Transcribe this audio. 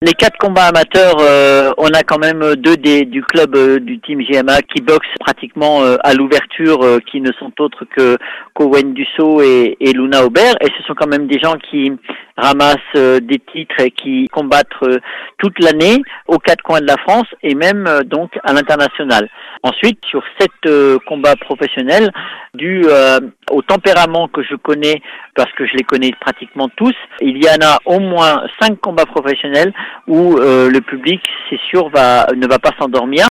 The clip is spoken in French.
Les 4 combats amateurs, on a quand même 2 du club du team GMA qui boxent pratiquement à l'ouverture, qui ne sont autres que Cowen Dussault et Luna Aubert. Et ce sont quand même des gens qui ramassent des titres et qui combattent toute l'année aux 4 coins de la France et même donc à l'international. Ensuite, sur 7 combats professionnels, dû au tempérament que je connais, parce que je les connais pratiquement tous, il y en a au moins 5 combats professionnels où le public, c'est sûr, ne va pas s'endormir.